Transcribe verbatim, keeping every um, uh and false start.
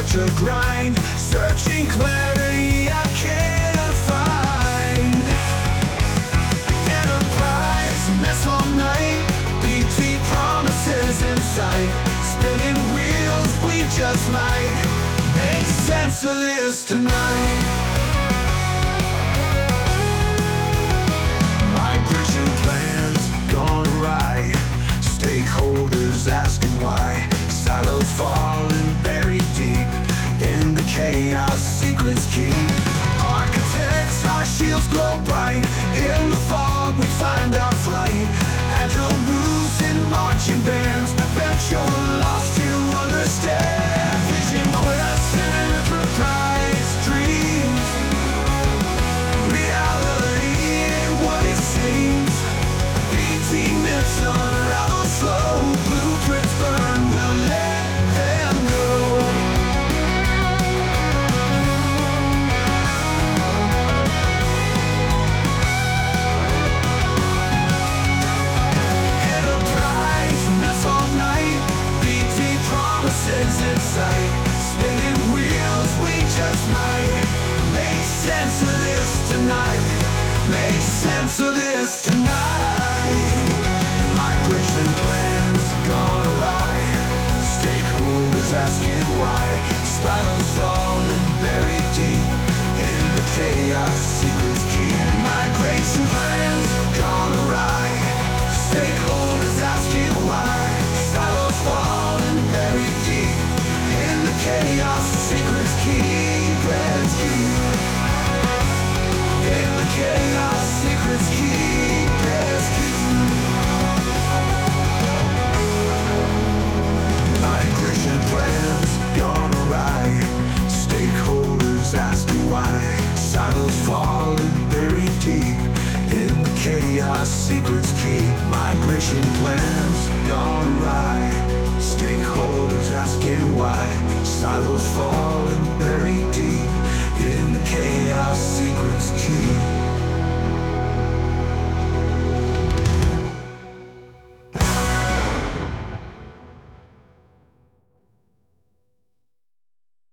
such a grind, searching clarity I can't find. Enterprise, mess all night, B T promises in sight. Spinning wheels, we just might make sense of this tonight. Migration plans gone awry, stakeholders asking why. Silos falling buried deep in the chaos, secrets keep. Architects, our shields glow bright. In the fog we find our flight. Agile moves in marching bands, bet you're lost to understand. Vision quest and enterprise dreams, reality ain't what it seems. B T myths unravel slow, blueprints burn, we'll let them go. Enterprise, mess all night, B T promises in sight. Spinning wheels, we just might make sense of this tonight. Make sense of this tonight. Migration plans gone awry, stakeholders asking why. Silos falling buried deep in the chaos, secrets keep. Migration plans gone awry, stakeholders asking why. Silos falling buried deep in the chaos, secrets keep. Let's keep in the chaos, secrets keep. Let's keep. Migration plans gone awry, stakeholders asking why. Silos falling buried deep in the chaos, secrets keep. Migration plans gone awry, stakeholders asking why. Silos falling buried deep in the chaos, secrets keep.